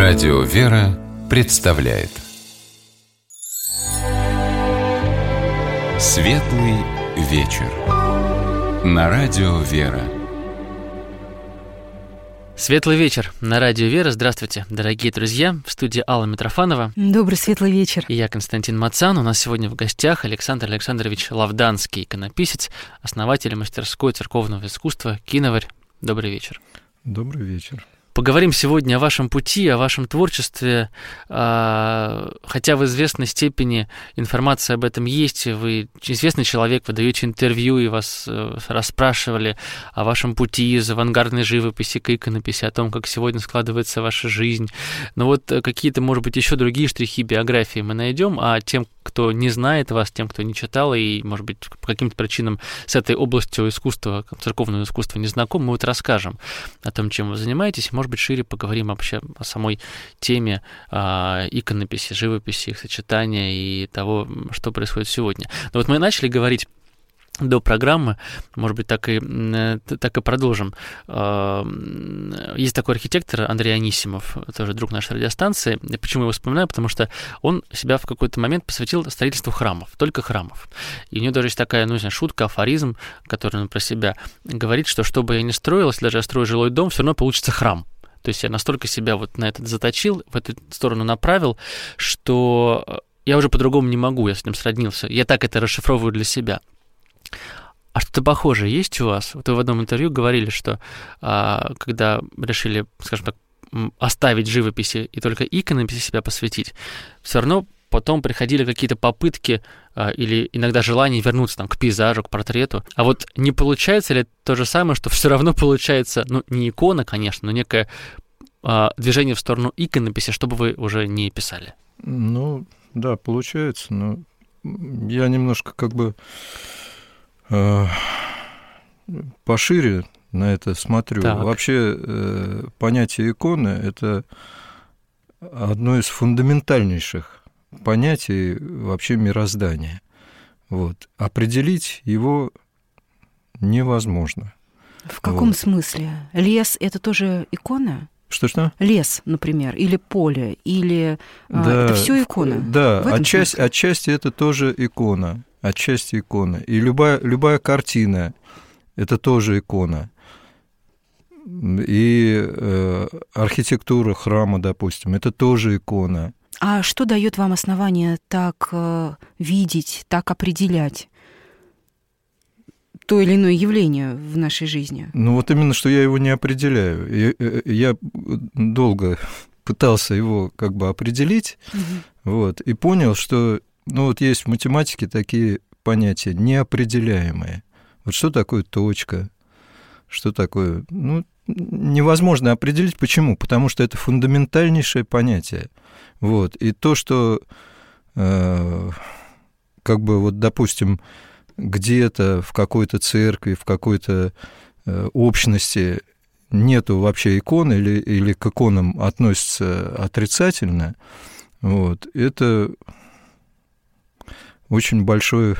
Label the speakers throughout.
Speaker 1: Радио «Вера» представляет Светлый вечер на Радио «Вера».
Speaker 2: Светлый вечер на Радио «Вера». Здравствуйте, дорогие друзья. В студии Алла Митрофанова.
Speaker 3: Добрый светлый вечер.
Speaker 2: И я, Константин Мацан. У нас сегодня в гостях Александр Александрович Лавданский, иконописец, основатель мастерской церковного искусства «Киноварь». Добрый вечер.
Speaker 4: Добрый вечер.
Speaker 2: Поговорим сегодня о вашем пути, о вашем творчестве. Хотя в известной степени информация об этом есть, вы известный человек, вы даете интервью, и вас расспрашивали о вашем пути из авангардной живописи к иконописи, о том, как сегодня складывается ваша жизнь. Но вот какие-то, может быть, еще другие штрихи биографии мы найдем, а тем, кто не знает вас, тем, кто не читал и, может быть, по каким-то причинам с этой областью искусства, церковного искусства не знаком, мы вот расскажем о том, чем вы занимаетесь. Может быть, шире поговорим вообще о самой теме иконописи, живописи, их сочетания и того, что происходит сегодня. Но вот мы начали говорить до программы, может быть, так и продолжим. Есть такой архитектор Андрей Анисимов, тоже друг нашей радиостанции. Почему я его вспоминаю? Потому что он себя в какой-то момент посвятил строительству храмов, только храмов. И у него даже есть такая, шутка, афоризм, который он про себя говорит, что бы я ни строил, если даже я строю жилой дом, все равно получится храм. То есть я настолько себя вот на это заточил, в эту сторону направил, что я уже по-другому не могу, я с этим сроднился. Я так это расшифровываю для себя. А что-то похожее есть у вас? Вот вы в одном интервью говорили, что когда решили, скажем так, оставить живописи и только иконописи себя посвятить, все равно потом приходили какие-то попытки или иногда желание вернуться к пейзажу, к портрету. А вот не получается ли то же самое, что все равно получается, не икона, конечно, но некое движение в сторону иконописи, чтобы вы уже не писали?
Speaker 4: Да, получается, но я немножко пошире на это смотрю.
Speaker 2: Так.
Speaker 4: Вообще понятие иконы – это одно из фундаментальнейших понятий вообще мироздания. Вот. Определить его невозможно.
Speaker 3: В каком смысле? Лес – это тоже икона?
Speaker 4: Что?
Speaker 3: Лес, например, или поле, или это все икона?
Speaker 4: Да, отчасти это тоже икона. Отчасти икона. И любая картина – это тоже икона. И архитектура храма, допустим, это тоже икона.
Speaker 3: А что дает вам основание так видеть, так определять то или иное явление в нашей жизни?
Speaker 4: Вот именно, что я его не определяю. Я долго пытался его определить, и понял, что есть в математике такие понятия неопределяемые. Вот что такое точка? Что такое? Невозможно определить. Почему? Потому что это фундаментальнейшее понятие. И то, что, допустим, где-то в какой-то церкви, в какой-то общности нету вообще икон или к иконам относятся отрицательно, это очень большое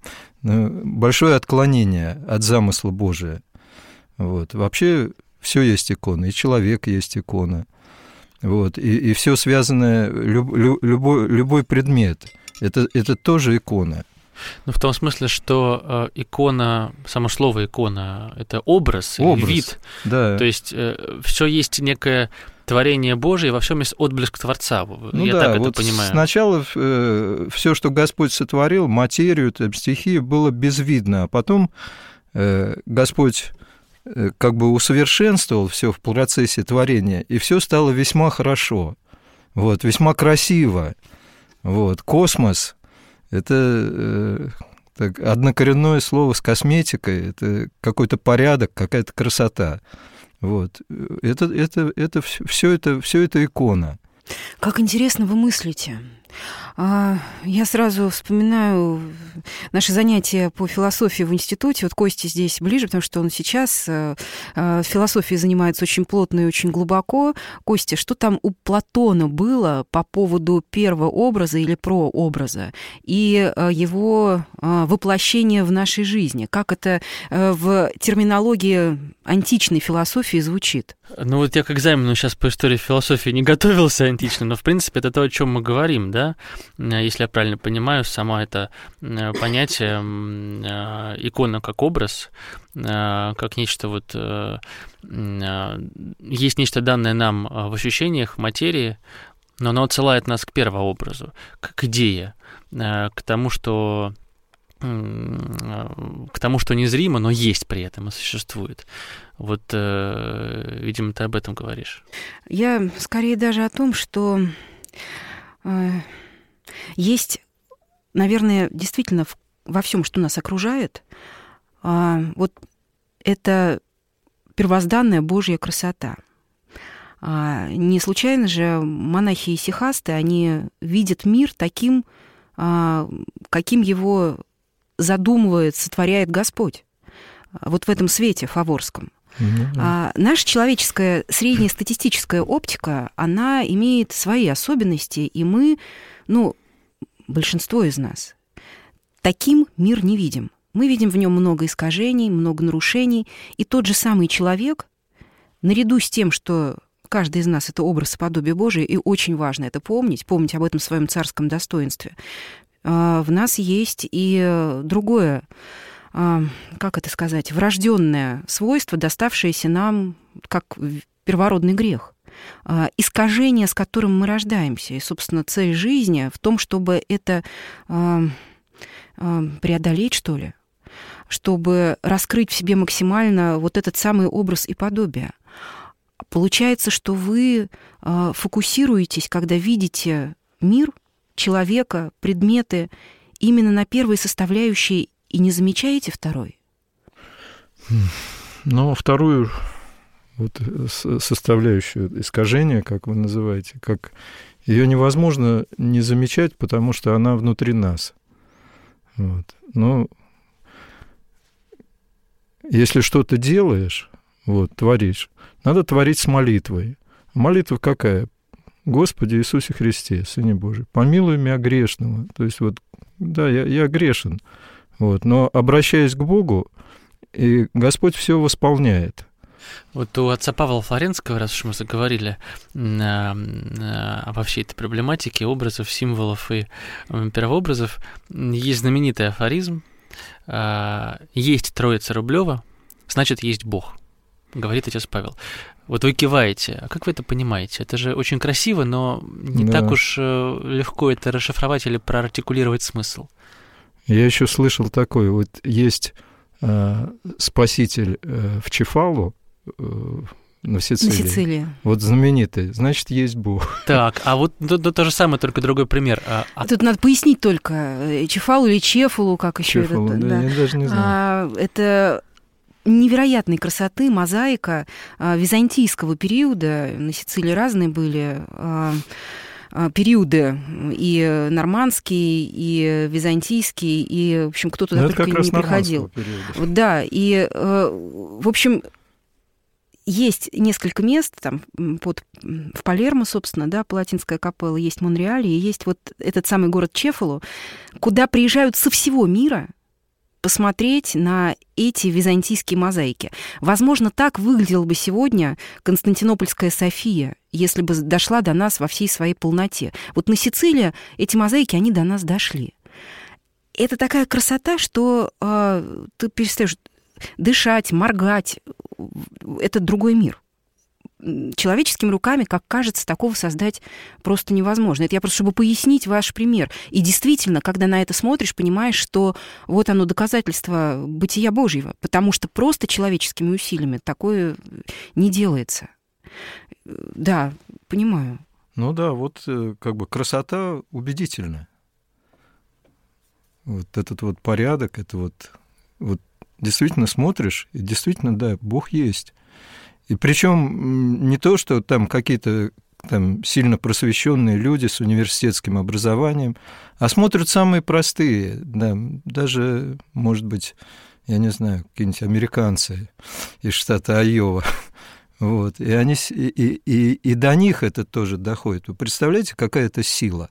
Speaker 4: отклонение от замысла Божия. Вообще все есть икона, и человек есть икона. И все связанное, любой предмет, это тоже икона.
Speaker 2: В том смысле, что икона, само слово икона, это образ. Или вид.
Speaker 4: Да.
Speaker 2: То есть все есть некое творение Божие, во всем есть отблеск Творца. Я так это понимаю.
Speaker 4: Сначала все, что Господь сотворил, материю, стихию, было безвидно, а потом Господь усовершенствовал все в процессе творения, и все стало весьма хорошо, весьма красиво. Космос – это однокоренное слово с косметикой, это какой-то порядок, какая-то красота. Это все это икона.
Speaker 3: Как интересно вы мыслите. Я сразу вспоминаю наши занятия по философии в институте. Вот Костя здесь ближе, потому что он сейчас философией занимается очень плотно и очень глубоко. Костя, что там у Платона было по поводу первого образа или прообраза и его воплощения в нашей жизни? Как это в терминологии античной философии звучит?
Speaker 2: Ну вот я к экзамену сейчас по истории философии не готовился антично, но в принципе это то, о чем мы говорим, да? Если я правильно понимаю, сама это понятие икона как образ, как нечто вот... Есть нечто данное нам в ощущениях, в материи, но оно отсылает нас к первообразу, к идее, к тому, что незримо, но есть при этом и существует. Вот, видимо, ты об этом говоришь.
Speaker 3: Я скорее даже о том, что есть, наверное, действительно во всем, что нас окружает, вот это первозданная Божья красота. Не случайно же монахи и исихасты, они видят мир таким, каким его задумывает, сотворяет Господь. Вот в этом свете фаворском. Наша человеческая среднестатистическая оптика, она имеет свои особенности, и мы, большинство из нас, таким мир не видим. Мы видим в нем много искажений, много нарушений, и тот же самый человек, наряду с тем, что каждый из нас — это образ и подобие Божие, и очень важно это помнить об этом своем царском достоинстве, в нас есть и другое, как это сказать, врожденное свойство, доставшееся нам как первородный грех, искажение, с которым мы рождаемся. И, собственно, цель жизни в том, чтобы это преодолеть, что ли, чтобы раскрыть в себе максимально вот этот самый образ и подобие. Получается, что вы фокусируетесь, когда видите мир, человека, предметы, именно на первой составляющей, и не замечаете второй?
Speaker 4: Но вторую вот составляющую искажения, как вы называете, как ее невозможно не замечать, потому что она внутри нас. Вот. Но если что-то делаешь, творишь, надо творить с молитвой. Молитва какая? Господи Иисусе Христе, Сыне Божий, помилуй меня грешного. То есть я грешен. Но обращаясь к Богу, и Господь все восполняет.
Speaker 2: Вот у отца Павла Флоренского, раз уж мы заговорили обо всей этой проблематике образов, символов и первообразов, есть знаменитый афоризм: «Есть Троица Рублева, значит, есть Бог», говорит отец Павел. Вот вы киваете. А как вы это понимаете? Это же очень красиво, но не так уж легко это расшифровать или проартикулировать смысл.
Speaker 4: Я еще слышал такое. Вот есть спаситель в Чефалу, на Сицилии.
Speaker 3: На Сицилии.
Speaker 4: Вот знаменитый. Значит, есть Бог.
Speaker 2: Так, а вот то же самое, только другой пример.
Speaker 3: Тут надо пояснить только, Чефалу или Чефалу, как еще это.
Speaker 4: Да, я даже не знаю.
Speaker 3: Это невероятной красоты мозаика византийского периода. На Сицилии разные были периоды, и нормандский, и византийский, и, в общем, кто туда только не приходил. Да, и, в общем, есть несколько мест, там, в Палермо, собственно, да, Палатинская капелла, есть Монреале, и есть вот этот самый город Чефалу, куда приезжают со всего мира посмотреть на эти византийские мозаики. Возможно, так выглядела бы сегодня Константинопольская София, если бы дошла до нас во всей своей полноте. Вот на Сицилии эти мозаики, они до нас дошли. Это такая красота, что ты перестаешь дышать, моргать. Это другой мир. Человеческими руками, как кажется, такого создать просто невозможно. Это я просто, чтобы пояснить ваш пример. И действительно, когда на это смотришь, понимаешь, что вот оно доказательство бытия Божьего, потому что просто человеческими усилиями такое не делается. Да, понимаю.
Speaker 4: Ну да, вот как бы красота убедительная. Вот этот вот порядок, это вот действительно смотришь, и действительно, да, Бог есть. И причем не то, что там какие-то там сильно просвещенные люди с университетским образованием, а смотрят самые простые, да, даже, может быть, я не знаю, какие-нибудь американцы из штата Айова. Вот. И, они, и до них это тоже доходит. Вы представляете, какая это сила?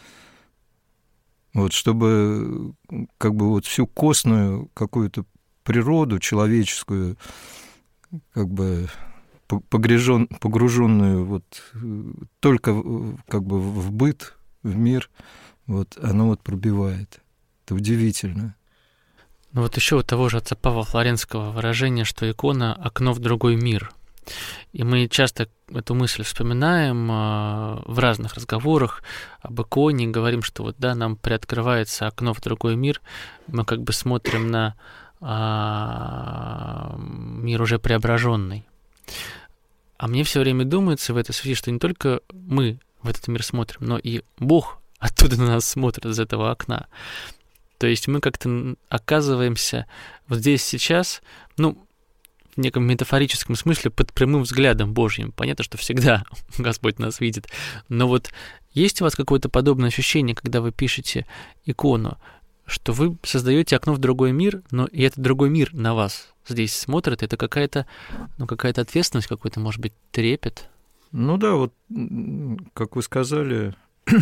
Speaker 4: Вот, чтобы как бы вот всю косную какую-то природу человеческую, как бы погруженную вот только как бы в быт, в мир, вот оно вот пробивает. Это удивительно.
Speaker 2: Ну вот еще у того же отца Павла Флоренского выражение, что икона — окно в другой мир. И мы часто эту мысль вспоминаем в разных разговорах об иконе, говорим, что вот да, нам приоткрывается окно в другой мир, мы как бы смотрим на мир уже преображенный. А мне все время думается в этой связи, что не только мы в этот мир смотрим, но и Бог оттуда на нас смотрит из этого окна. То есть мы как-то оказываемся вот здесь сейчас, ну, в неком метафорическом смысле под прямым взглядом Божьим. Понятно, что всегда Господь нас видит. Но вот есть у вас какое-то подобное ощущение, когда вы пишете икону, что вы создаете окно в другой мир, но и этот другой мир на вас здесь смотрит? Это какая-то, ну, какая-то ответственность, какой-то, может быть, трепет?
Speaker 4: Ну да, вот, как вы сказали,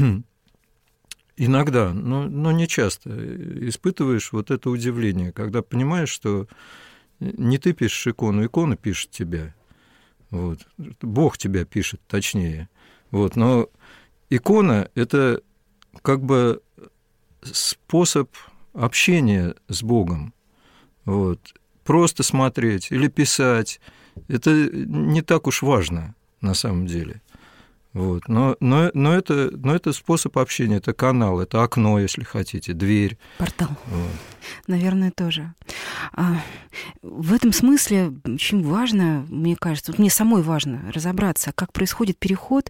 Speaker 4: иногда, но не часто испытываешь вот это удивление, когда понимаешь, что не ты пишешь икону, икона пишет тебя. Вот. Бог тебя пишет, точнее. Вот. Но икона — это как бы способ общения с Богом. Вот. Просто смотреть или писать — это не так уж важно на самом деле. Вот. Но это способ общения, это канал, это окно, если хотите, дверь.
Speaker 3: Портал.
Speaker 4: Вот.
Speaker 3: Наверное, тоже. В этом смысле очень важно, мне кажется, вот мне самой важно разобраться, как происходит переход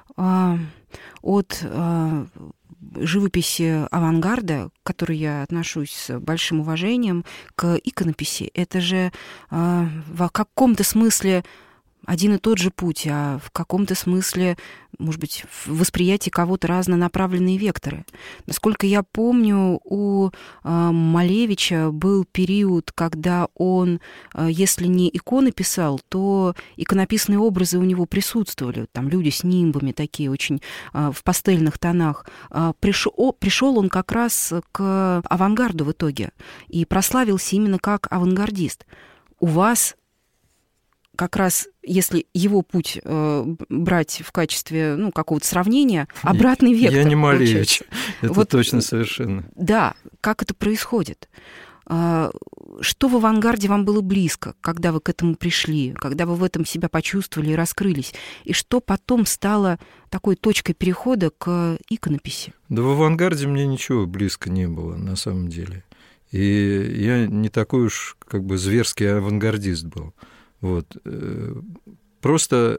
Speaker 3: от живописи авангарда, к которой я отношусь с большим уважением, к иконописи. Это же в каком-то смысле один и тот же путь, а в каком-то смысле, может быть, в восприятии кого-то разнонаправленные векторы. Насколько я помню, у Малевича был период, когда он, если не иконы писал, то иконописные образы у него присутствовали. Там люди с нимбами такие очень в пастельных тонах. Пришел он как раз к авангарду в итоге и прославился именно как авангардист. У вас как раз, если его путь брать в качестве, ну, какого-то сравнения, обратный вектор.
Speaker 4: Я не Малевич, это вот, точно совершенно.
Speaker 3: Да, как это происходит? Что в авангарде вам было близко, когда вы к этому пришли, когда вы в этом себя почувствовали и раскрылись? И что потом стало такой точкой перехода к иконописи?
Speaker 4: Да в авангарде мне ничего близко не было, на самом деле. И я не такой уж как бы зверский авангардист был. Вот. Просто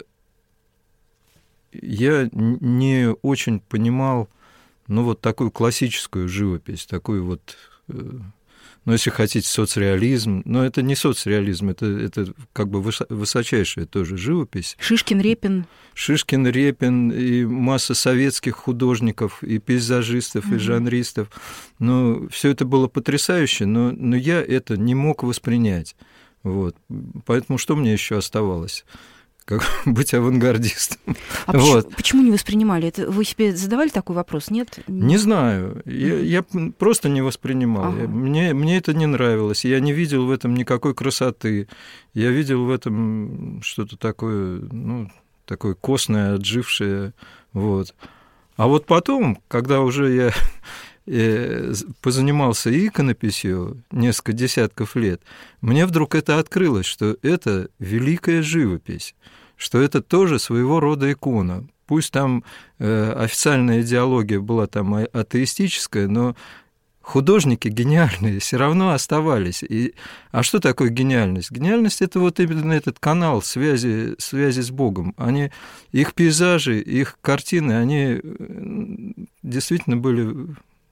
Speaker 4: я не очень понимал, ну, вот такую классическую живопись, такую вот, ну, если хотите, соцреализм, но это не соцреализм, это как бы высочайшая тоже живопись.
Speaker 3: Шишкин,
Speaker 4: Репин и масса советских художников, и пейзажистов, и жанристов. Ну, все это было потрясающе, но я это не мог воспринять. Вот. Поэтому что мне еще оставалось? Как быть авангардистом.
Speaker 3: А вот. Почему не воспринимали? Это вы себе задавали такой вопрос, нет?
Speaker 4: Не знаю. Я просто не воспринимал. Ага. Мне это не нравилось. Я не видел в этом никакой красоты. Я видел в этом что-то такое, ну, такое костное, отжившее. Вот. А вот потом, когда уже я позанимался иконописью несколько десятков лет, мне вдруг это открылось, что это великая живопись, что это тоже своего рода икона. Пусть там официальная идеология была там атеистическая, но художники гениальные все равно оставались. А что такое гениальность? Гениальность — это вот именно этот канал связи с Богом. Их пейзажи, их картины, они действительно были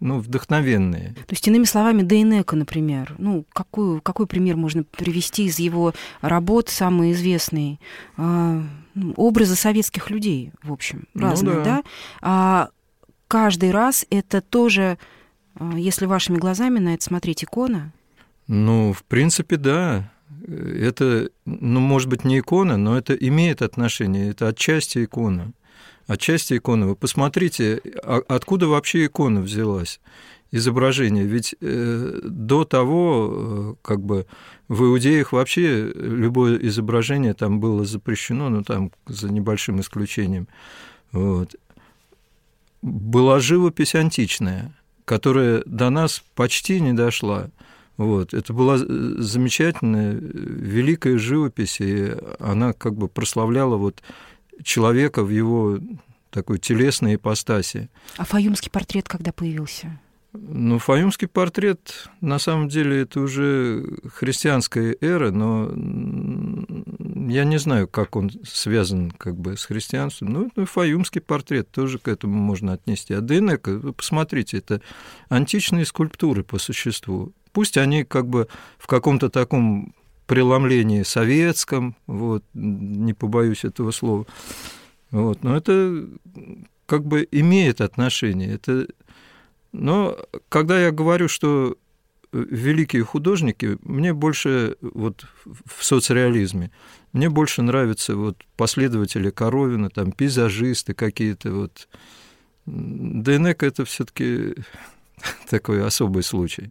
Speaker 4: вдохновенные.
Speaker 3: То есть, иными словами, Дейнеко, например, какой пример можно привести из его работ, самый известный? Образы советских людей, в общем, разные, да? А каждый раз это тоже, если вашими глазами на это смотреть, икона?
Speaker 4: В принципе, да. Это, может быть, не икона, но это имеет отношение, это отчасти икона. Отчасти икона. Вы посмотрите, откуда вообще икона взялась, изображение. Ведь до того, в Иудеях вообще любое изображение там было запрещено, там за небольшим исключением. Вот. Была живопись античная, которая до нас почти не дошла. Вот. Это была замечательная, великая живопись, и она прославляла человека в его такой телесной ипостаси. А
Speaker 3: фаюмский портрет когда появился?
Speaker 4: Фаюмский портрет, на самом деле, это уже христианская эра, но я не знаю, как он связан с христианством. Фаюмский портрет тоже к этому можно отнести. А Дейнеко, вы посмотрите, это античные скульптуры по существу. Пусть они в каком-то таком преломлении советском, не побоюсь этого слова, но это имеет отношение. Но когда я говорю, что великие художники, мне больше в соцреализме, мне больше нравятся последователи Коровина, там пейзажисты какие-то. Дейнеко — это все-таки такой особый случай.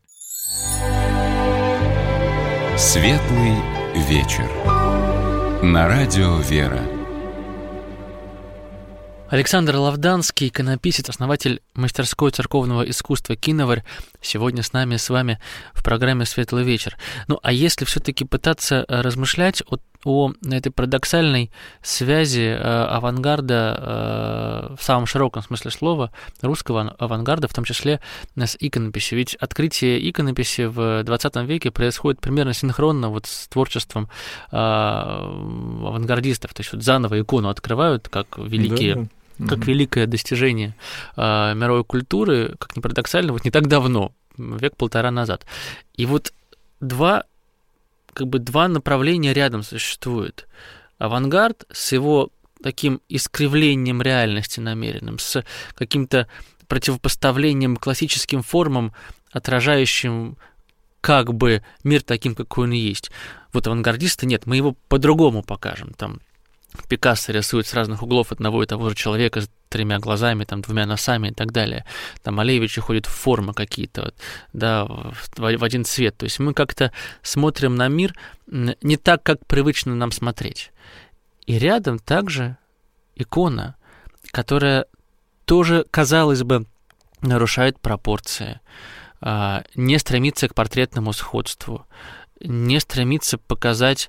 Speaker 1: Светлый вечер. На радио «Вера».
Speaker 2: Александр Лавданский, иконописец, основатель мастерской церковного искусства «Киноварь», сегодня с вами в программе «Светлый вечер». А если все-таки пытаться размышлять о этой парадоксальной связи авангарда в самом широком смысле слова, русского авангарда, в том числе с иконописью. Ведь открытие иконописи в 20 веке происходит примерно синхронно с творчеством авангардистов. То есть заново икону открывают как великие... Как великое достижение мировой культуры, как ни парадоксально, не так давно, век-полтора назад. И два направления рядом существуют. Авангард с его таким искривлением реальности намеренным, с каким-то противопоставлением классическим формам, отражающим мир таким, какой он есть. Авангардисты нет, мы его по-другому покажем. Там Пикассо рисует с разных углов одного и того же человека с 3 глазами, 2 носами и так далее. Малевич уходит в формы какие-то, в один цвет. То есть мы как-то смотрим на мир не так, как привычно нам смотреть. И рядом также икона, которая тоже, казалось бы, нарушает пропорции, не стремится к портретному сходству, не стремится показать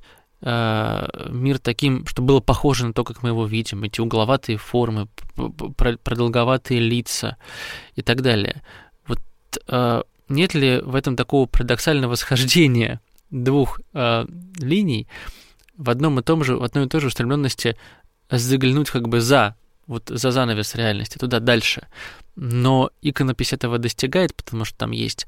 Speaker 2: мир таким, чтобы было похоже на то, как мы его видим, эти угловатые формы, продолговатые лица и так далее. Нет ли в этом такого парадоксального схождения двух линий в одной и той же устремленности заглянуть за занавес реальности, туда дальше? Но иконопись этого достигает, потому что там есть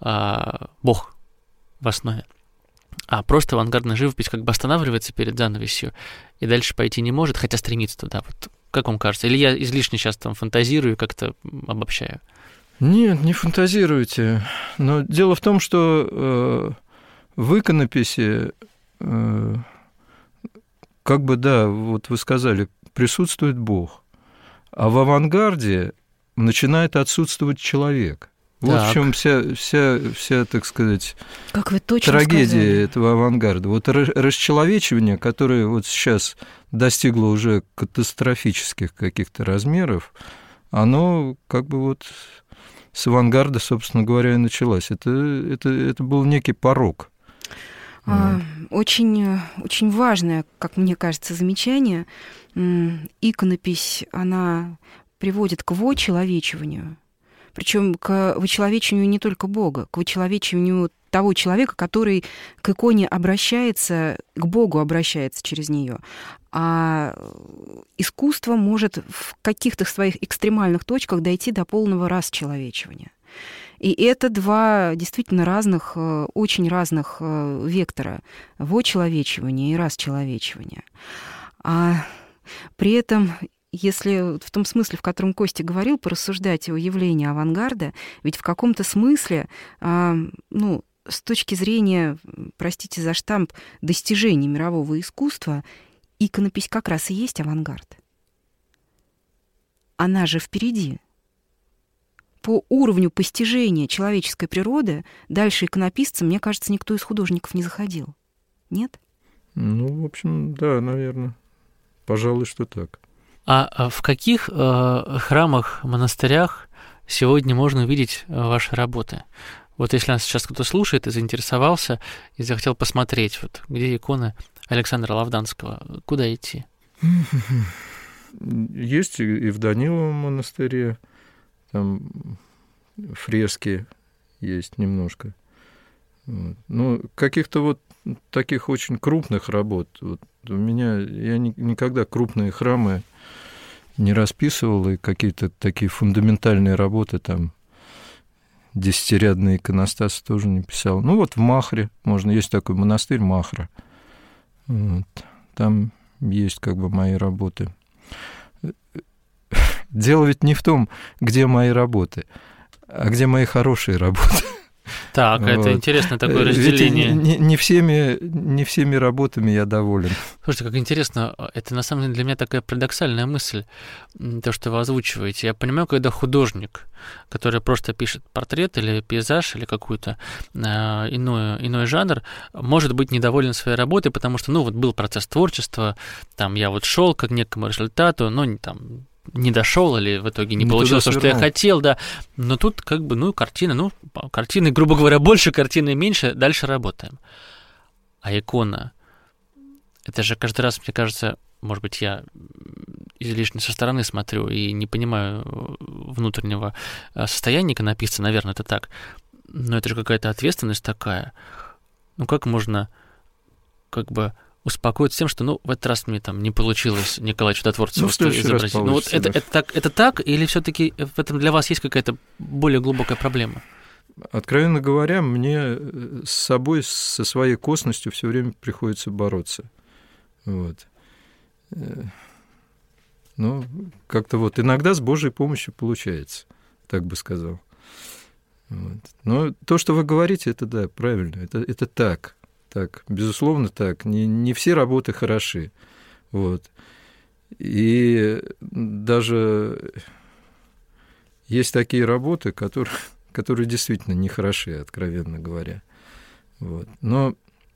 Speaker 2: Бог в основе. А просто авангардная живопись останавливается перед занавесью и дальше пойти не может, хотя стремится туда. Как вам кажется? Или я излишне сейчас фантазирую и как-то обобщаю?
Speaker 4: Нет, не фантазируйте. Но дело в том, что в иконописи, вы сказали, присутствует Бог, а в авангарде начинает отсутствовать человек. В чем вся, так сказать, трагедия этого авангарда. Расчеловечивание, которое сейчас достигло уже катастрофических каких-то размеров, оно с авангарда, собственно говоря, и началось. Это был некий порок.
Speaker 3: Очень, очень важное, как мне кажется, замечание. Иконопись, она приводит к вочеловечиванию. Причем к вычеловечиванию не только Бога, к вычеловечиванию того человека, который к иконе обращается, к Богу обращается через нее. А искусство может в каких-то своих экстремальных точках дойти до полного расчеловечивания. И это два действительно разных, очень разных вектора вочеловечивания и расчеловечивания. А при этом, если в том смысле, в котором Костя говорил, порассуждать о явлении авангарда, ведь в каком-то смысле, с точки зрения, простите за штамп, достижений мирового искусства, иконопись как раз и есть авангард. Она же впереди. По уровню постижения человеческой природы дальше иконописца, мне кажется, никто из художников не заходил. Нет?
Speaker 4: В общем, да, наверное. Пожалуй, что так.
Speaker 2: А в каких храмах, монастырях сегодня можно увидеть ваши работы? Вот если нас сейчас кто-то слушает и заинтересовался, и захотел посмотреть, вот где иконы Александра Лавданского, куда идти?
Speaker 4: Есть и в Даниловом монастыре, там фрески есть немножко. Каких-то таких очень крупных работ. У меня, я никогда крупные храмы не расписывал, и какие-то такие фундаментальные работы, там, десятирядные иконостасы тоже не писал. В Махре есть такой монастырь Махра. Там есть мои работы. Дело ведь не в том, где мои работы, а где мои хорошие работы.
Speaker 2: Так, это интересное такое разделение.
Speaker 4: Ведь не всеми работами я доволен.
Speaker 2: Слушайте, как интересно, это на самом деле для меня такая парадоксальная мысль, то, что вы озвучиваете. Я понимаю, когда художник, который просто пишет портрет или пейзаж, или какой-то иной жанр, может быть недоволен своей работой, потому что, был процесс творчества, там я шел к некому результату, не дошел или в итоге не получилось то, что я хотел, да. Но тут картина, картины, грубо говоря, больше, картины меньше, дальше работаем. А икона, это же каждый раз, мне кажется, может быть, я излишне со стороны смотрю и не понимаю внутреннего состояния иконописца, наверное, это так. Но это же какая-то ответственность такая. Как можно успокоиться тем, что в этот раз мне не получилось Николая Чудотворца изобразить. Это так, или все-таки в этом для вас есть какая-то более глубокая проблема?
Speaker 4: Откровенно говоря, мне с собой, со своей косностью все время приходится бороться. Как-то иногда с Божьей помощью получается, так бы сказал. Но то, что вы говорите, это да, правильно, это так. Так, безусловно, так. Не все работы хороши. И даже есть такие работы, которые действительно не хороши, откровенно говоря. Но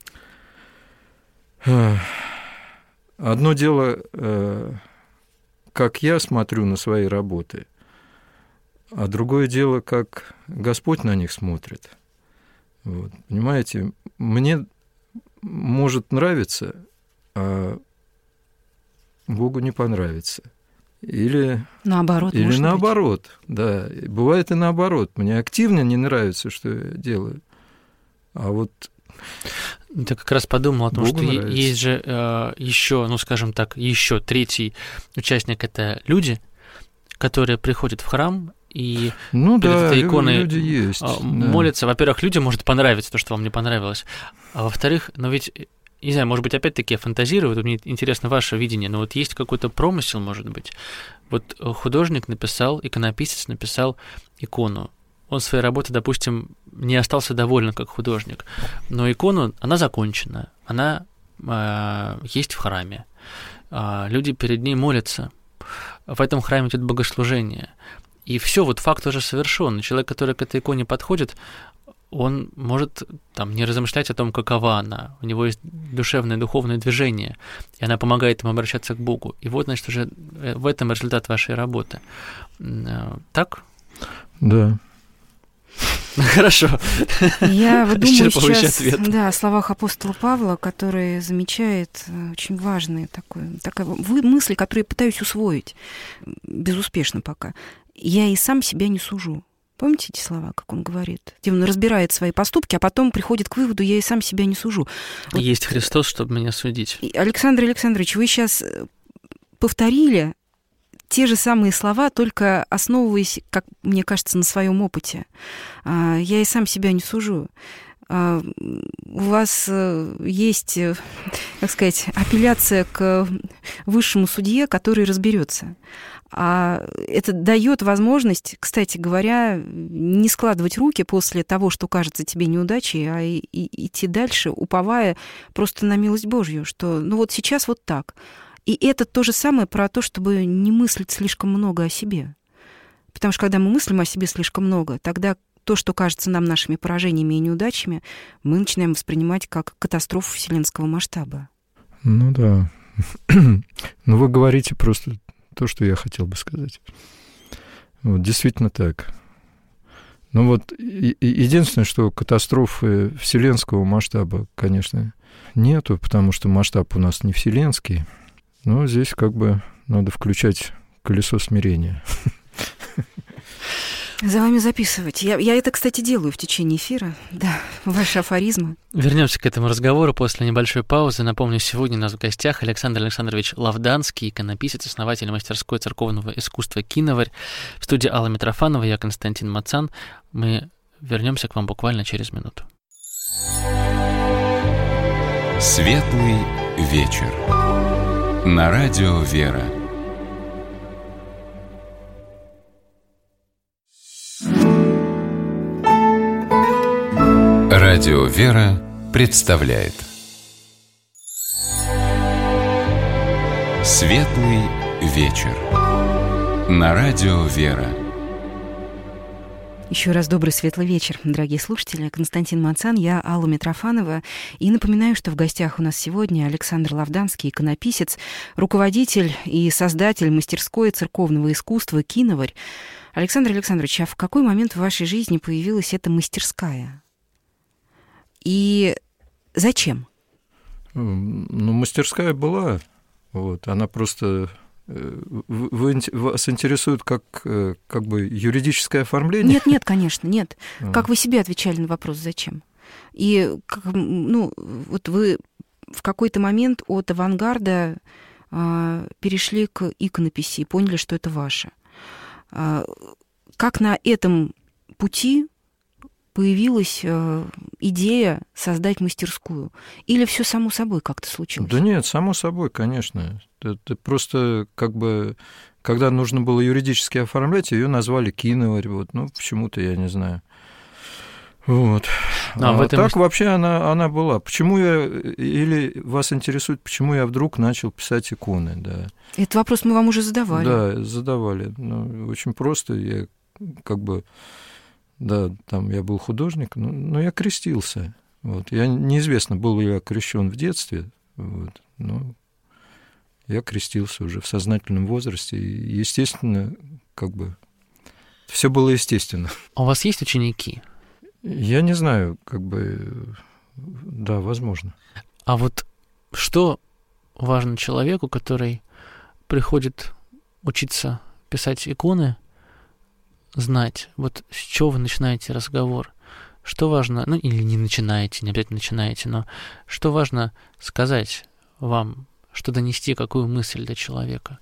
Speaker 4: одно дело, как я смотрю на свои работы, а другое дело, как Господь на них смотрит. Понимаете, мне может нравиться, а Богу не понравится. Или наоборот. Или наоборот, да. Бывает и наоборот. Мне активно не нравится, что я делаю. А
Speaker 2: ты как раз подумал о том, Богу что нравится. Есть же еще, скажем так, еще третий участник — это люди, которые приходят в храм и перед этой иконой
Speaker 4: люди есть,
Speaker 2: молятся. Да. Во-первых, людям может понравиться то, что вам не понравилось. А во-вторых, ведь, не знаю, может быть, опять-таки я фантазирую, мне интересно ваше видение, но есть какой-то промысел, может быть. Художник написал, иконописец написал икону. Он своей работой, допустим, не остался доволен как художник, но икону, она закончена, она есть в храме. Люди перед ней молятся. В этом храме идет богослужение. И все, факт уже совершен. Человек, который к этой иконе подходит, он может не размышлять о том, какова она. У него есть душевное, духовное движение, и она помогает ему обращаться к Богу. И значит, уже в этом результат вашей работы. Так?
Speaker 4: Да.
Speaker 2: Хорошо.
Speaker 3: Я думаю сейчас о словах апостола Павла, который замечает очень важные такая мысль, которую я пытаюсь усвоить, безуспешно пока. Я и сам себя не сужу. Помните эти слова, как он говорит? Где он разбирает свои поступки, а потом приходит к выводу: я и сам себя не сужу.
Speaker 2: Есть Христос, чтобы меня судить.
Speaker 3: Александр Александрович, вы сейчас повторили те же самые слова, только основываясь, как мне кажется, на своем опыте. Я и сам себя не сужу. У вас есть, как сказать, апелляция к высшему судье, который разберется. А это дает возможность, кстати говоря, не складывать руки после того, что кажется тебе неудачей, а идти дальше, уповая просто на милость Божью, что ну вот сейчас вот так. И это то же самое про то, чтобы не мыслить слишком много о себе. Потому что когда мы мыслим о себе слишком много, тогда то, что кажется нам нашими поражениями и неудачами, мы начинаем воспринимать как катастрофу вселенского масштаба.
Speaker 4: Ну да. Ну вы говорите просто то, что я хотел бы сказать. Вот, действительно так. Ну вот единственное, что катастрофы вселенского масштаба, конечно, нету, потому что масштаб у нас не вселенский. Но здесь как бы надо включать колесо смирения.
Speaker 3: За вами записывать. Я это, кстати, делаю в течение эфира. Да, ваши афоризмы.
Speaker 2: Вернемся к этому разговору после небольшой паузы. Напомню, сегодня у нас в гостях Александр Александрович Лавданский, иконописец, основатель мастерской церковного искусства «Киноварь». В студии Алла Митрофанова, я Константин Мацан. Мы вернемся к вам буквально через минуту.
Speaker 1: Светлый вечер. На радио «Вера». Радио «Вера» представляет Светлый вечер. На радио «Вера».
Speaker 3: Еще раз добрый светлый вечер, дорогие слушатели. Константин Мацан, я Алла Митрофанова. И напоминаю, что в гостях у нас сегодня Александр Лавданский, иконописец, руководитель и создатель мастерской церковного искусства «Киноварь». Александр Александрович, а в какой момент в вашей жизни появилась эта мастерская? И зачем?
Speaker 4: Ну, мастерская была. Вот, она просто... Вас интересует как бы юридическое оформление?
Speaker 3: Нет, конечно, нет. Как вы себе отвечали на вопрос «зачем?» И, ну, вот вы в какой-то момент от авангарда перешли к иконописи и поняли, что это ваше. Как на этом пути появилась идея создать мастерскую? Или все само собой как-то случилось?
Speaker 4: Да нет, само собой, конечно. Это просто как бы, когда нужно было юридически оформлять, ее назвали «Киноварь». Вот, ну, почему-то, я не знаю. Вот. А так вообще она была. Почему или вас интересует, почему я вдруг начал писать иконы, да.
Speaker 3: Этот вопрос мы вам уже задавали.
Speaker 4: Да, задавали. Ну, очень просто. Я как бы... Да, там я был художник, но я крестился. Вот. Я неизвестно, был ли я крещен в детстве, вот, но я крестился уже в сознательном возрасте. И, естественно, как бы все было естественно.
Speaker 2: А у вас есть ученики?
Speaker 4: Я не знаю, как бы, да, возможно.
Speaker 2: А вот что важно человеку, который приходит учиться писать иконы, знать, вот с чего вы начинаете разговор, что важно, ну или не начинаете, не обязательно начинаете, но что важно сказать вам, что донести, какую мысль до человека.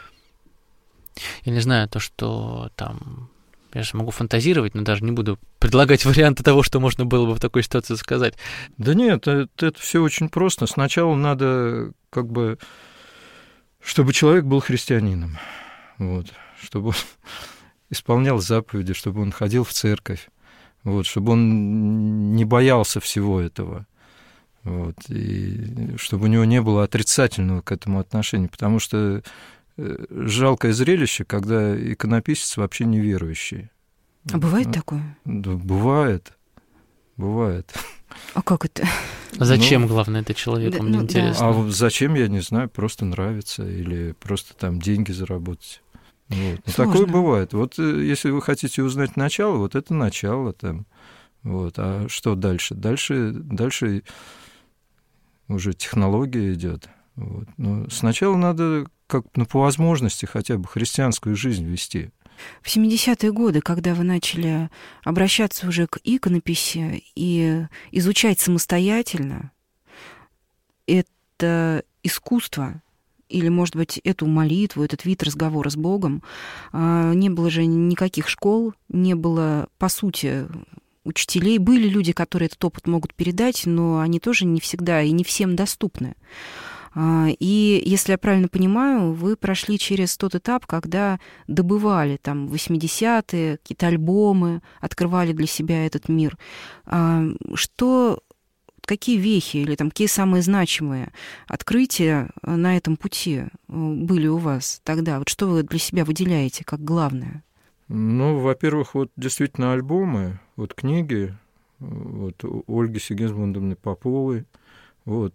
Speaker 2: Я не знаю, то, что там, я же могу фантазировать, но даже не буду предлагать варианты того, что можно было бы в такой ситуации сказать.
Speaker 4: Да нет, это все очень просто. Сначала надо, как бы, чтобы человек был христианином, вот, чтобы исполнял заповеди, чтобы он ходил в церковь, вот, чтобы он не боялся всего этого, вот, и чтобы у него не было отрицательного к этому отношения, потому что жалкое зрелище, когда иконописец вообще неверующий.
Speaker 3: А бывает такое?
Speaker 4: Да, бывает.
Speaker 3: А как это?
Speaker 2: Зачем, главное, это человеку, мне интересно.
Speaker 4: А зачем, я не знаю, просто нравится или просто там деньги заработать. Вот. Такое бывает. Вот если вы хотите узнать начало, вот это начало там. Вот. А что дальше? Дальше уже технология идет. Вот. Но сначала надо как по возможности хотя бы христианскую жизнь вести.
Speaker 3: В 70-е годы, когда вы начали обращаться уже к иконописи и изучать самостоятельно это искусство, или, может быть, эту молитву, этот вид разговора с Богом. Не было же никаких школ, не было, по сути, учителей. Были люди, которые этот опыт могут передать, но они тоже не всегда и не всем доступны. И, если я правильно понимаю, вы прошли через тот этап, когда добывали там 80-е, какие-то альбомы, открывали для себя этот мир. Какие вехи или там, какие самые значимые открытия на этом пути были у вас тогда? Вот что вы для себя выделяете как главное?
Speaker 4: Ну, во-первых, вот действительно альбомы, вот книги, вот Ольги Сигизмундовны Поповой, вот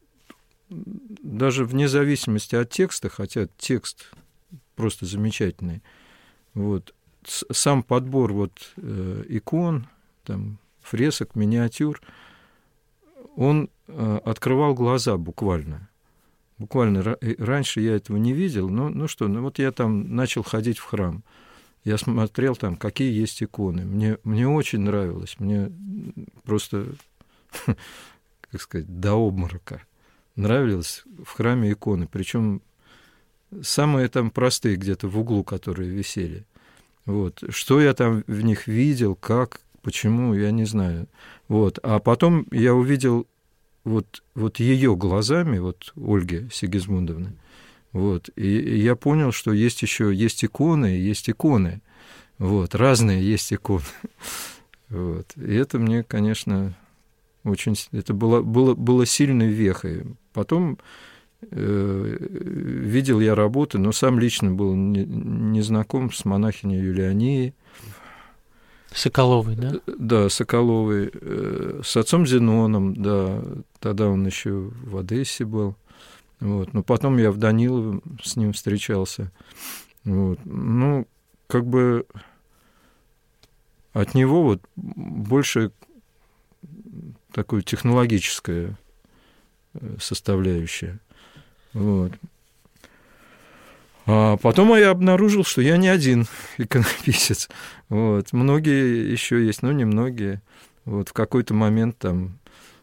Speaker 4: даже вне зависимости от текста, хотя текст просто замечательный, вот сам подбор вот икон, там, фресок, миниатюр, он открывал глаза буквально. Буквально раньше я этого не видел, но вот я там начал ходить в храм. Я смотрел там, какие есть иконы. Мне очень нравилось. Мне просто, как сказать, до обморока нравилось в храме иконы. Причем самые там простые где-то в углу, которые висели. Вот. Что я там в них видел, как, почему, я не знаю. Вот. А потом я увидел вот ее глазами, вот Ольги Сигизмундовны, вот, и я понял, что есть иконы, вот, разные есть иконы. Вот. И это мне, конечно, очень... Это было сильной вехой. Потом видел я работы, но сам лично был не знаком с монахиней Юлианией.
Speaker 2: Соколовой, да?
Speaker 4: Да, Соколовой. С отцом Зеноном, да. Тогда он еще в Одессе был. Вот. Но потом я в Данилове с ним встречался. Вот. Ну, как бы от него вот больше такое технологическая составляющая. Вот. А потом я обнаружил, что я не один иконописец. Вот. Многие еще есть, но не многие. Вот в какой-то момент там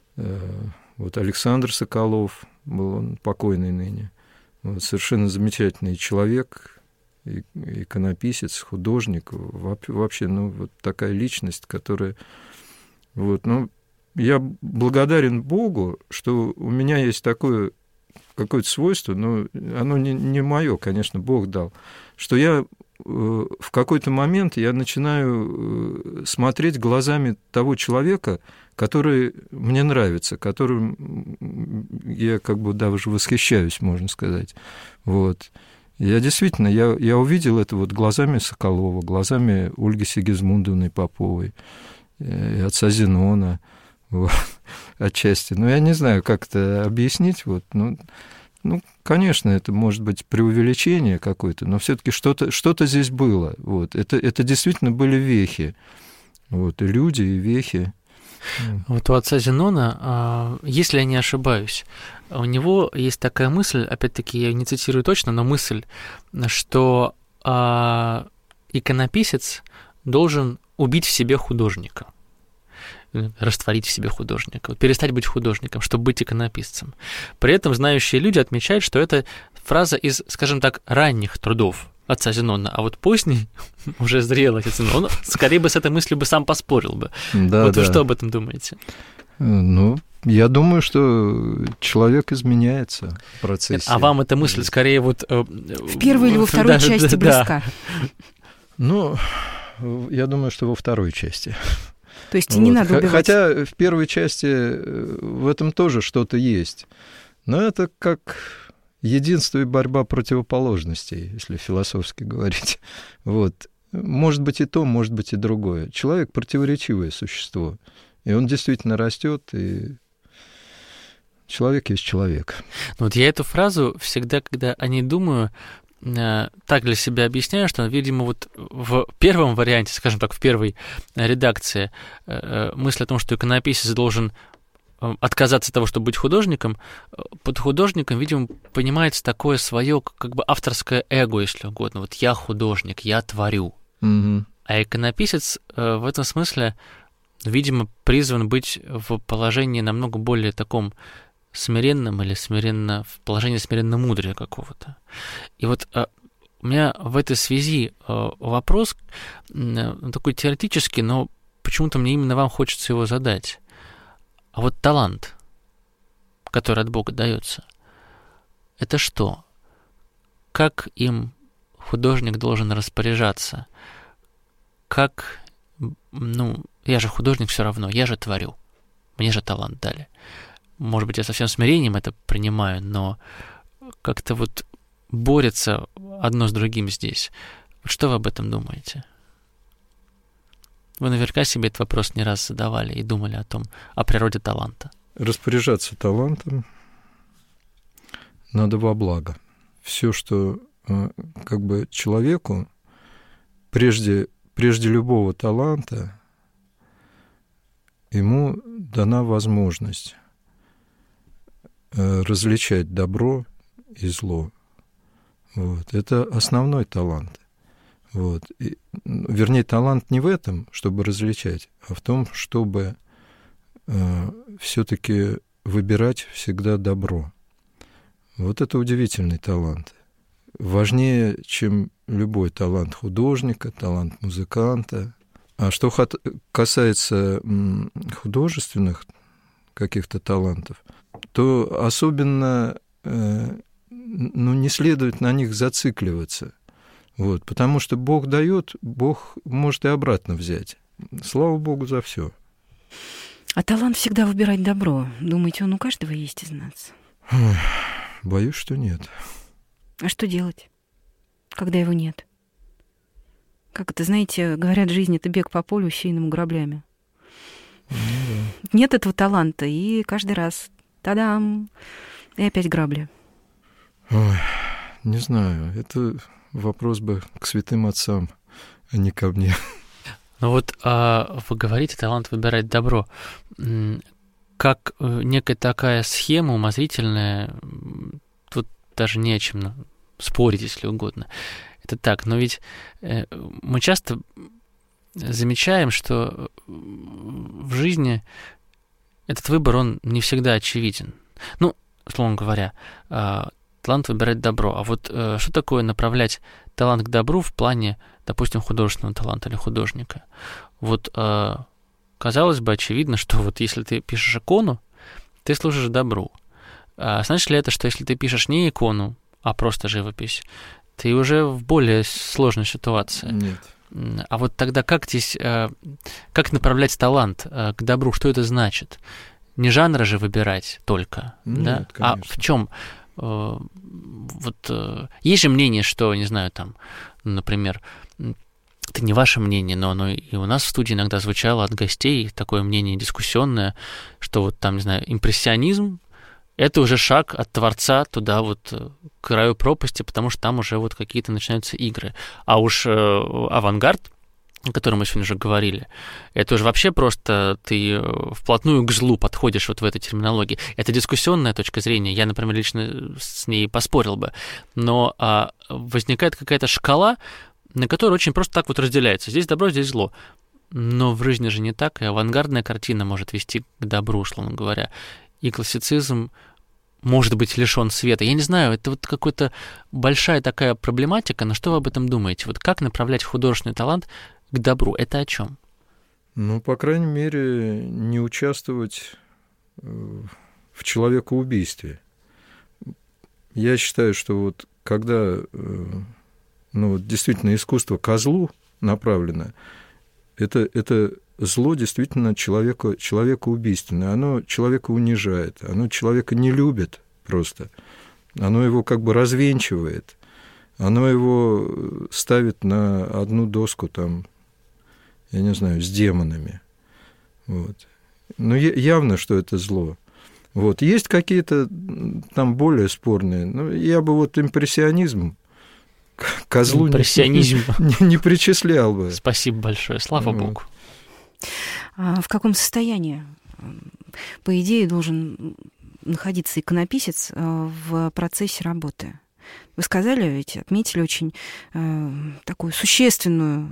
Speaker 4: вот Александр Соколов был, он покойный ныне. Вот, совершенно замечательный человек, иконописец, художник, вообще, ну, вот такая личность, которая... Вот, ну, я благодарен Богу, что у меня есть такое какое-то свойство, но оно не мое, конечно, Бог дал, что я в какой-то момент я начинаю смотреть глазами того человека, который мне нравится, которым я как бы даже восхищаюсь, можно сказать. Вот. Я действительно, я увидел это вот глазами Соколова, глазами Ольги Сигизмундовны Поповой, и отца Зенона, вот, отчасти. Но я не знаю, как это объяснить. Вот, ну, конечно, это может быть преувеличение какое-то, но все-таки что-то здесь было. Вот. Это действительно были вехи. Вот, и люди, и вехи.
Speaker 2: Вот у отца Зенона, если я не ошибаюсь, у него есть такая мысль, опять-таки, я не цитирую точно, но мысль, что иконописец должен убить в себе художника, растворить в себе художника, вот перестать быть художником, чтобы быть иконописцем. При этом знающие люди отмечают, что это фраза из, скажем так, ранних трудов отца Зенона, а вот поздний, уже зрелый отец Зенон, он скорее бы с этой мыслью бы сам поспорил бы.
Speaker 4: Да,
Speaker 2: вот вы что об этом думаете?
Speaker 4: Ну, я думаю, что человек изменяется в процессе.
Speaker 2: А вам эта мысль скорее вот...
Speaker 3: В первой или во второй части близка?
Speaker 4: Ну, я думаю, что во второй части.
Speaker 3: То есть не надо убивать.
Speaker 4: Хотя в первой части в этом тоже что-то есть. Но это как единство и борьба противоположностей, если философски говорить. Вот. Может быть и то, может быть и другое. Человек — противоречивое существо. И он действительно растет, и человек есть человек.
Speaker 2: Вот я эту фразу всегда, когда о ней думаю, так для себя объясняю, что, видимо, вот в первом варианте, скажем так, в первой редакции, мысль о том, что иконописец должен отказаться от того, чтобы быть художником, под художником, видимо, понимается такое свое как бы авторское эго, если угодно. Вот я художник, я творю.
Speaker 4: Угу.
Speaker 2: А иконописец в этом смысле, видимо, призван быть в положении намного более таком смиренным или в положении смиренно мудрее какого-то. И вот у меня в этой связи вопрос такой теоретический, но почему-то мне именно вам хочется его задать. А вот талант, который от Бога дается, это что? Как им художник должен распоряжаться? Как, я же художник все равно, я же творю, мне же талант дали. Может быть, я со всем смирением это принимаю, но как-то вот борется одно с другим здесь. Вот что вы об этом думаете? Вы наверняка себе этот вопрос не раз задавали и думали о природе таланта.
Speaker 4: Распоряжаться талантом надо во благо. Все, что как бы человеку прежде любого таланта ему дана возможность различать добро и зло. Вот. Это основной талант. Вот. Вернее, талант не в этом, чтобы различать, а в том, чтобы все-таки выбирать всегда добро. Вот это удивительный талант. Важнее, чем любой талант художника, талант музыканта. А что касается художественных каких-то талантов, то особенно не следует на них зацикливаться. Вот, потому что Бог дает, Бог может и обратно взять. Слава Богу за все.
Speaker 3: А талант всегда выбирать добро. Думаете, он у каждого есть из нас?
Speaker 4: Боюсь, что нет.
Speaker 3: А что делать, когда его нет? Как это, знаете, говорят, жизнь — это бег по полю, усеянному граблями. Нет этого таланта, и каждый раз та-дам, и опять грабли.
Speaker 4: Ой, не знаю, это вопрос бы к святым отцам, а не ко мне.
Speaker 2: Ну вот вы говорите, талант выбирать добро. Как некая такая схема умозрительная, тут даже не о чем спорить, если угодно. Это так, но ведь мы часто замечаем, что в жизни этот выбор, он не всегда очевиден. Условно говоря, талант выбирать добро. А вот что такое направлять талант к добру в плане, допустим, художественного таланта или художника? Вот казалось бы, очевидно, что вот если ты пишешь икону, ты служишь добру. А значит ли это, что если ты пишешь не икону, а просто живопись, ты уже в более сложной ситуации?
Speaker 4: Нет.
Speaker 2: А вот тогда как направлять талант к добру? Что это значит? Не жанры же выбирать только,
Speaker 4: Нет,
Speaker 2: да?
Speaker 4: конечно.
Speaker 2: А в чем? Есть же мнение, что, не знаю, например, это не ваше мнение, но оно и у нас в студии иногда звучало от гостей, такое мнение дискуссионное, что не знаю, импрессионизм — это уже шаг от Творца туда к краю пропасти, потому что там уже какие-то начинаются игры. А уж авангард, о котором мы сегодня уже говорили, это уже вообще просто ты вплотную к злу подходишь в этой терминологии. Это дискуссионная точка зрения, я, например, лично с ней поспорил бы, но возникает какая-то шкала, на которой очень просто так разделяется. Здесь добро, здесь зло. Но в жизни же не так, и авангардная картина может вести к добру, условно говоря. И классицизм может быть лишён света. Я не знаю, это какая-то большая такая проблематика, но что вы об этом думаете? Как направлять художественный талант к добру? Это о чем?
Speaker 4: По крайней мере, не участвовать в человекоубийстве. Я считаю, что когда действительно искусство ко злу направлено, это зло действительно человекоубийственное. Оно человека унижает, оно человека не любит просто. Оно его развенчивает, оно его ставит на одну доску я не знаю, с демонами. Но явно, что это зло. Есть какие-то более спорные. Я бы импрессионизм ко злу не причислял бы.
Speaker 2: Спасибо большое, слава Богу.
Speaker 3: А в каком состоянии, по идее, должен находиться иконописец в процессе работы? Вы сказали, ведь отметили очень такую существенную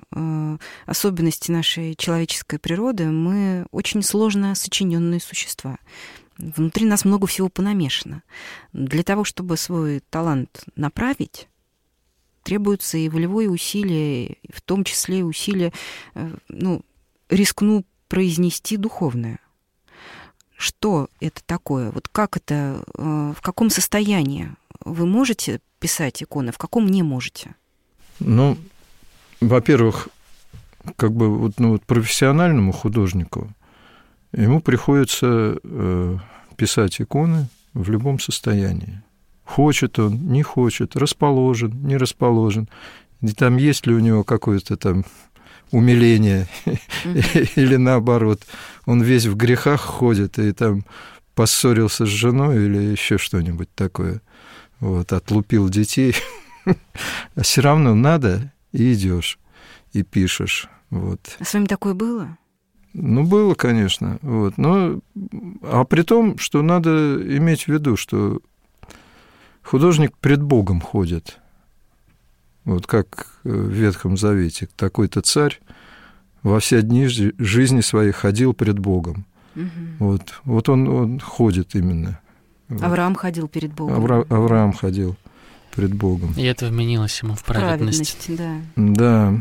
Speaker 3: особенность нашей человеческой природы. Мы очень сложно сочиненные существа. Внутри нас много всего понамешано. Для того, чтобы свой талант направить, требуется и волевое усилие, в том числе и усилие, рискну произнести духовное. Что это такое? Вот как это, в каком состоянии вы можете писать иконы, в каком не можете?
Speaker 4: Ну, во-первых, как бы профессиональному художнику ему приходится писать иконы в любом состоянии. Хочет он, не хочет, расположен, не расположен. И там есть ли у него какое-то там умиление, или наоборот, он весь в грехах ходит и там поссорился с женой или еще что-нибудь такое, отлупил детей. А все равно надо, и идешь, и пишешь. А
Speaker 3: с вами такое было?
Speaker 4: Ну, было, конечно. Но, а при том, что надо иметь в виду, что художник пред Богом ходит. Как в Ветхом Завете. Такой-то царь во все дни жизни своей ходил пред Богом. Угу. Он ходит именно.
Speaker 3: Авраам ходил перед Богом.
Speaker 4: Авраам ходил пред Богом.
Speaker 2: И это вменилось ему в праведность.
Speaker 3: Да.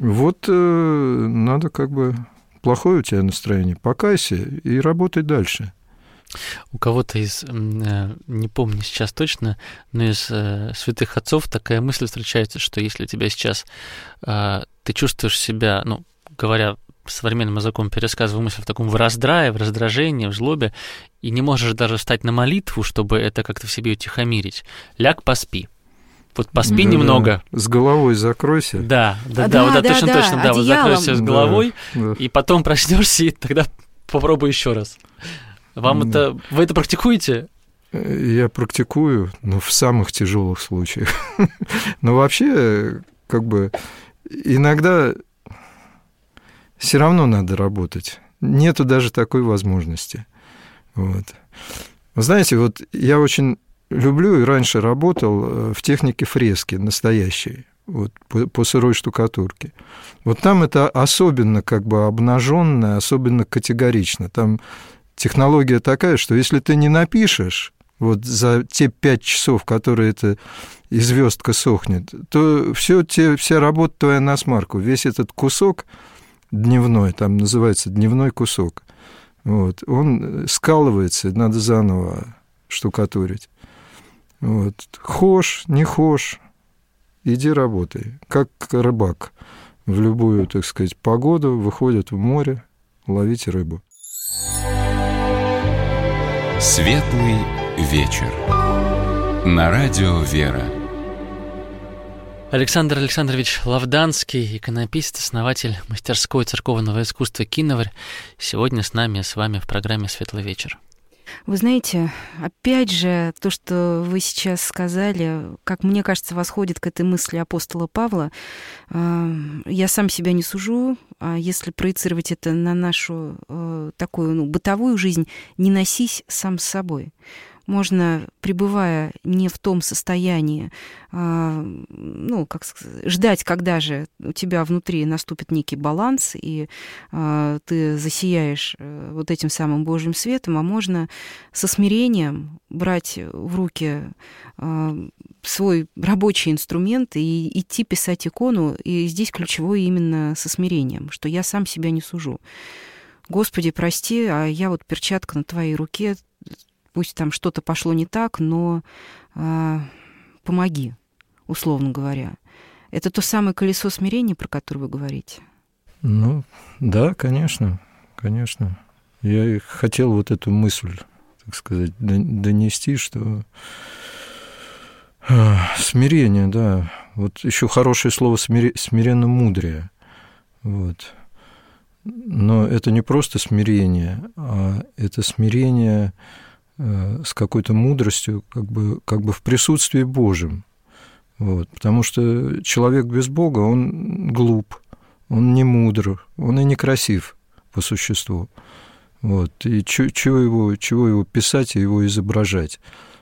Speaker 4: Надо плохое у тебя настроение, покайся и работай дальше.
Speaker 2: У кого-то из, не помню сейчас точно, но из святых отцов такая мысль встречается, что если у тебя сейчас ты чувствуешь себя, говоря современным языком, пересказывая мысль в таком в раздрае, в раздражении, в злобе, и не можешь даже встать на молитву, чтобы это как-то в себе утихомирить, ляг, поспи. Поспи немного.
Speaker 4: С головой закройся.
Speaker 2: Да, точно. Закройся с головой, и потом проснешься, и тогда попробуй еще раз. Вы это практикуете?
Speaker 4: Я практикую, но в самых тяжелых случаях. Но вообще, иногда все равно надо работать. Нету даже такой возможности. Вы знаете, я очень люблю и раньше работал в технике фрески настоящей, по сырой штукатурке. Там это особенно обнаженно, особенно категорично. Там технология такая, что если ты не напишешь за те 5 часов, которые эта звездка сохнет, то вся работа твоя на смарку. Весь этот кусок дневной, там называется дневной кусок, он скалывается, надо заново штукатурить. Хошь, не хошь, иди работай. Как рыбак в любую, погоду выходит в море ловить рыбу.
Speaker 1: Светлый вечер. На радио «Вера».
Speaker 2: Александр Александрович Лавданский, иконописец, основатель мастерской церковного искусства «Киноварь», сегодня с вами в программе «Светлый вечер».
Speaker 3: Вы знаете, опять же, то, что вы сейчас сказали, как мне кажется, восходит к этой мысли апостола Павла. Я сам себя не сужу, а если проецировать это на нашу такую бытовую жизнь, не носись сам с собой. Можно, пребывая не в том состоянии, ждать, когда же у тебя внутри наступит некий баланс, и ты засияешь этим самым Божьим светом, а можно со смирением брать в руки свой рабочий инструмент и идти писать икону, и здесь ключевое именно со смирением, что я сам себя не сужу. Господи, прости, а я перчатка на твоей руке, пусть там что-то пошло не так, но помоги, условно говоря. Это то самое колесо смирения, про которое вы говорите?
Speaker 4: Да, конечно. Я и хотел эту мысль, донести, что смирение, да. Еще хорошее слово смиренно-мудрее. Но это не просто смирение, а это смирение с какой-то мудростью, в присутствии Божьем. Потому что человек без Бога, он глуп, он не мудр, он и некрасив по существу. И чего его писать и его изображать?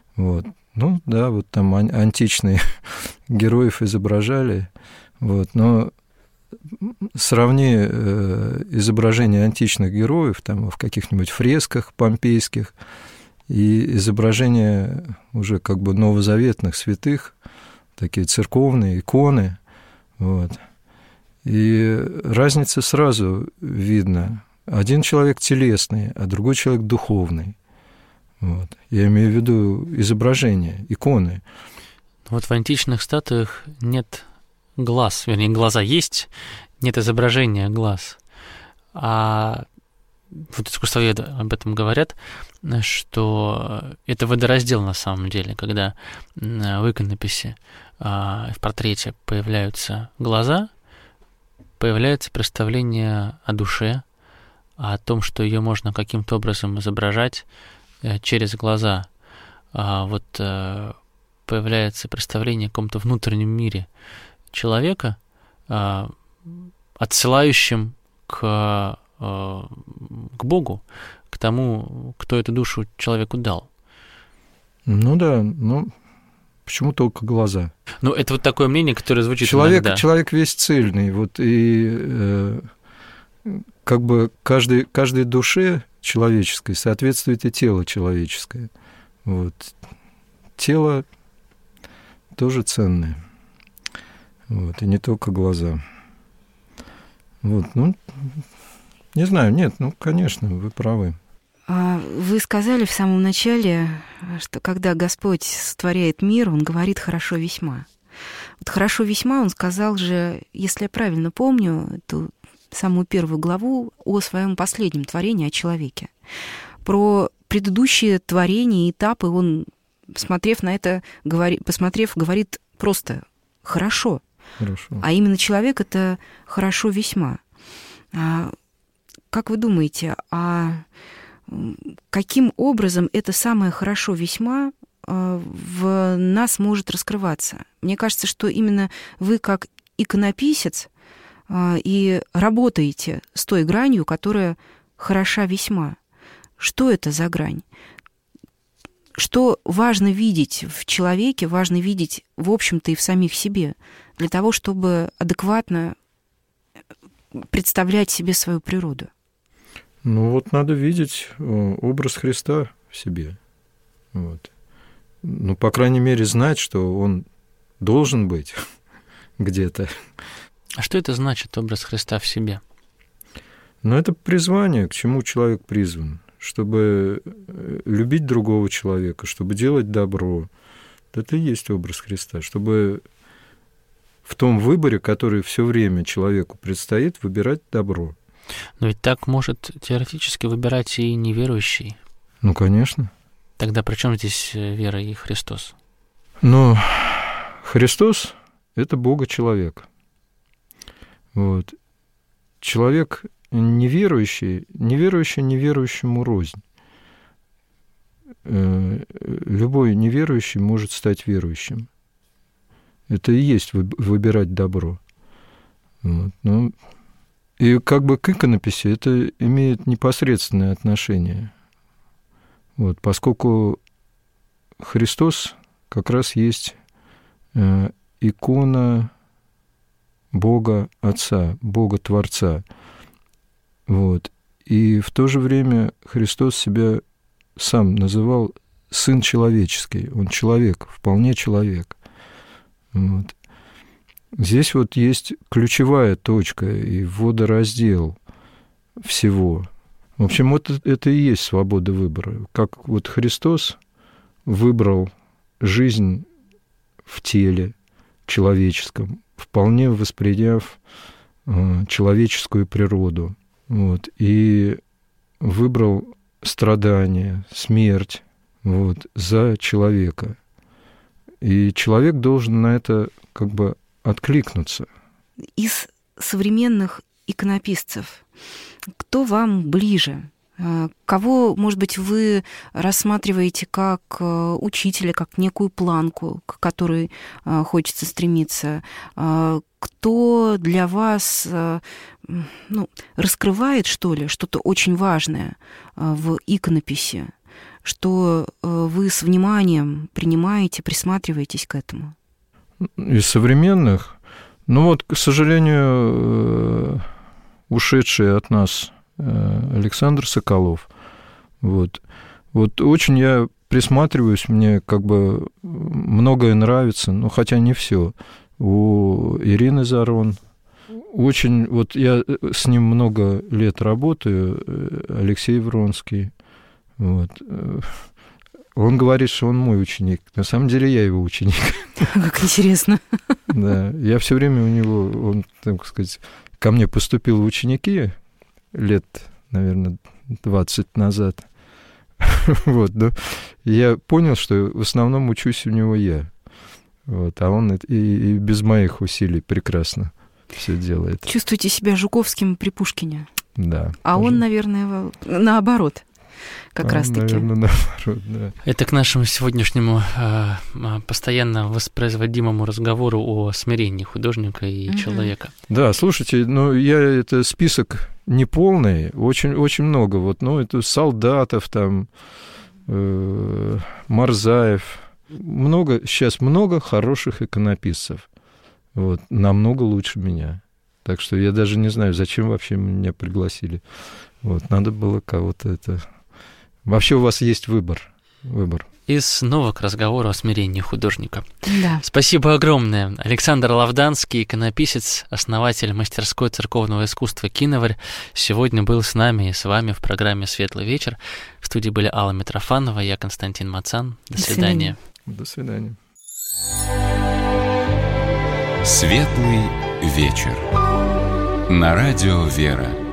Speaker 4: Там античные героев изображали, но сравни изображение античных героев там в каких-нибудь фресках помпейских и изображения уже как бы новозаветных святых, такие церковные иконы, вот. И разница сразу видна. Один человек телесный, а другой человек духовный. Вот. Я имею в виду изображения, иконы.
Speaker 2: Вот в античных статуях нет глаз, вернее, глаза есть, нет изображения глаз. А вот искусствоведы об этом говорят, что это водораздел на самом деле, когда в иконописи, в портрете появляются глаза, появляется представление о душе, о том, что ее можно каким-то образом изображать через глаза. Вот появляется представление о каком-то внутреннем мире человека, отсылающем к Богу, к тому, кто эту душу человеку дал.
Speaker 4: Ну да, почему только глаза?
Speaker 2: Ну, это вот такое мнение, которое звучит иногда.
Speaker 4: Человек весь цельный, вот, и как бы каждой душе человеческой соответствует и тело человеческое. Вот. Тело тоже ценное. Вот, и не только глаза. Вот, не знаю, нет, конечно, вы правы.
Speaker 3: Вы сказали в самом начале, что когда Господь сотворяет мир, Он говорит «хорошо весьма». Вот «хорошо весьма» Он сказал же, если я правильно помню, эту самую первую главу о своем последнем творении, о человеке. Про предыдущие творения и этапы Он, посмотрев на это, говорит просто «хорошо».
Speaker 4: Хорошо.
Speaker 3: А именно человек — это «хорошо весьма». Как вы думаете, каким образом это самое «хорошо весьма» в нас может раскрываться? Мне кажется, что именно вы, как иконописец, и работаете с той гранью, которая хороша весьма. Что это за грань? Что важно видеть в человеке, важно видеть, в общем-то, и в самих себе, для того, чтобы адекватно представлять себе свою природу?
Speaker 4: Надо видеть образ Христа в себе. Вот. По крайней мере, знать, что он должен быть где-то.
Speaker 2: А что это значит, образ Христа в себе?
Speaker 4: Это призвание, к чему человек призван. Чтобы любить другого человека, чтобы делать добро. Это и есть образ Христа. Чтобы в том выборе, который все время человеку предстоит, выбирать добро.
Speaker 2: Но ведь так может теоретически выбирать и неверующий.
Speaker 4: Конечно.
Speaker 2: Тогда при чем здесь вера и Христос?
Speaker 4: Христос — это Бога-человек. Вот. Человек неверующий неверующему рознь. Любой неверующий может стать верующим. Это и есть выбирать добро. Вот. И как бы к иконописи это имеет непосредственное отношение. Вот. Поскольку Христос как раз есть икона Бога Отца, Бога Творца. Вот. И в то же время Христос себя сам называл Сын Человеческий. Он человек, вполне человек. Вот. Здесь есть ключевая точка и водораздел всего. В общем, это и есть свобода выбора. Как Христос выбрал жизнь в теле человеческом, вполне восприняв человеческую природу. Вот, и выбрал страдания, смерть за человека. И человек должен на это откликнуться.
Speaker 3: Из современных иконописцев кто вам ближе? Кого, может быть, вы рассматриваете как учителя, как некую планку, к которой хочется стремиться? Кто для вас раскрывает, что ли, что-то очень важное в иконописи, что вы с вниманием принимаете, присматриваетесь к этому?
Speaker 4: Из современных? К сожалению, ушедший от нас Александр Соколов. Вот. Вот очень я присматриваюсь, мне как бы многое нравится, ну, хотя не все. У Ирины Зарон очень... Вот я с ним много лет работаю, Алексей Вронский. Вот. Он говорит, что он мой ученик. На самом деле я его ученик.
Speaker 3: Как интересно.
Speaker 4: Да, я все время у него, он, так сказать, ко мне поступил в ученики лет, наверное, 20 назад. Вот, но я понял, что в основном учусь у него я. Вот, а он и без моих усилий прекрасно все делает.
Speaker 3: Чувствуете себя Жуковским при Пушкине?
Speaker 4: Да.
Speaker 3: А тоже. Он, наверное, наоборот. Как раз-таки.
Speaker 4: Наверное, наоборот, да.
Speaker 2: Это к нашему сегодняшнему постоянно воспроизводимому разговору о смирении художника и человека. Да,
Speaker 4: слушайте, ну, это список неполный, очень, очень много. Вот, ну, это Солдатов, там, Марзаев. Сейчас много хороших иконописцев. Вот, намного лучше меня. Так что я даже не знаю, зачем вообще меня пригласили. Вот, надо было кого-то это... Вообще у вас есть выбор.
Speaker 2: И снова к разговору о смирении художника.
Speaker 3: Да.
Speaker 2: Спасибо огромное. Александр Лавданский, иконописец, основатель мастерской церковного искусства «Киноварь», сегодня был с нами и с вами в программе «Светлый вечер». В студии были Алла Митрофанова, я Константин Мацан. До свидания.
Speaker 4: До свидания.
Speaker 1: «Светлый вечер» на радио «Вера».